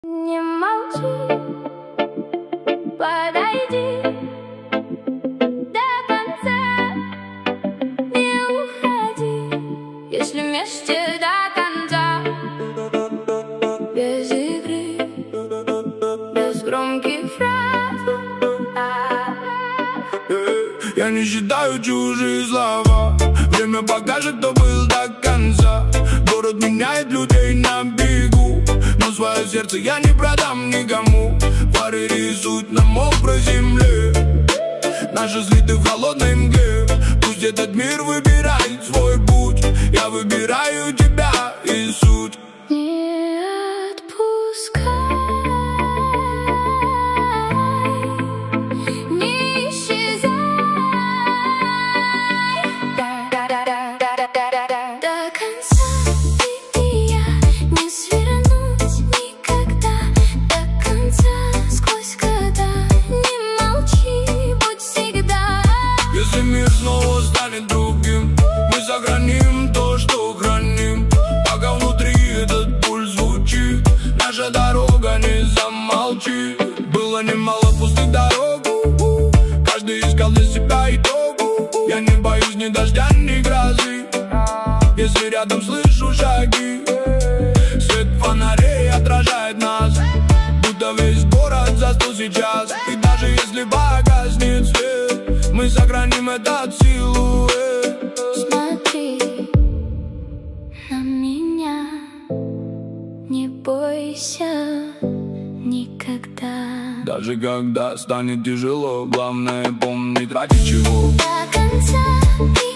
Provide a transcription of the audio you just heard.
Не молчи, подойди до конца, не уходи, если вместе до конца. Без игры, без громких фраз. Я не считаю чужие слова. Время покажет, кто был до конца. Город меняет людей на бегу, но свое сердце я не продам никому. Фары рисуют на мокрой земле, наши следы в холодной мгле. Пусть этот мир выбирает свой путь, я выбираю тебя и суть. Не отпускай, не исчезай. До конца ты и я не свернуть никогда. До конца сквозь года. Не молчи, будь всегда. Если мир снова станет другим, мы сохраним то, что храним. Пока внутри этот пульс звучит, наша дорога, не замолчи. Было немало пустых дорог, каждый искал для себя итог. Я не боюсь ни дождя, ни грозы, если рядом слышу шаги. Свет фонарей отражает нас, будто весь город застыл сейчас. И даже если погаснет свет, мы сохраним этот силуэт. Смотри на меня, не бойся никогда. Даже когда станет тяжело, главное помнить, ради чего. До конца.